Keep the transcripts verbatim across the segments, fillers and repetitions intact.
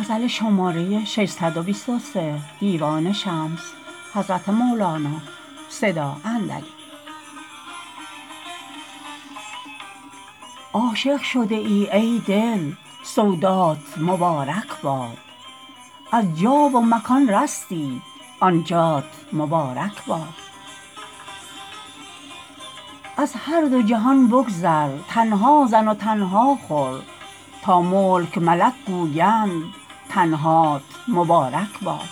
عاشق شده ای ای دل سودات مبارک باد از جا و مکان رستی آن جات مبارک باد از هر دو جهان بگذر تنها زن و تنها خور تا ملک ملک گویند تنهات مبارک باد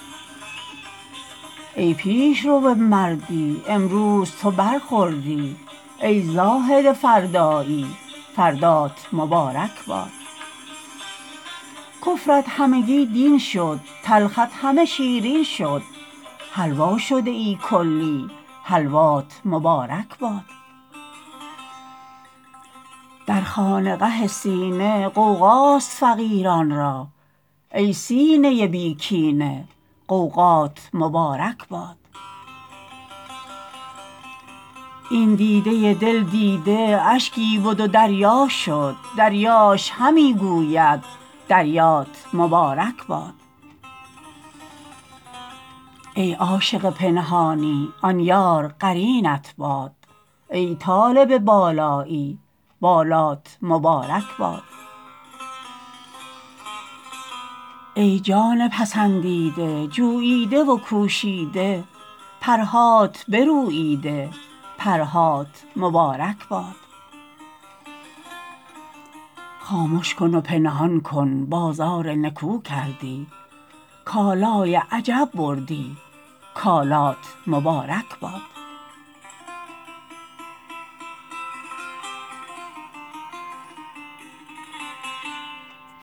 ای پیشرو مردی امروز تو برخوردی ای زاهد فردایی فردات مبارک باد کفرت همگی دین شد تلخت همه شیرین شد حلوا شده ای کلی حلوات مبارک باد در خانقه سینه غوغاست فقیران را ای سینه بی کینه غوغات مبارک باد این دیده دل دیده اشکی بد و دریا شد دریاش همی گوید دریات مبارک باد ای عاشق پنهانی آن یار قرینت باد ای طالب بالایی بالات مبارک باد ای جان پسندیده جوییده و کوشیده پرهات بروییده پرهات مبارک باد خامش کن و پنهان کن بازار نکو کردی کالای عجب بردی کالات مبارک باد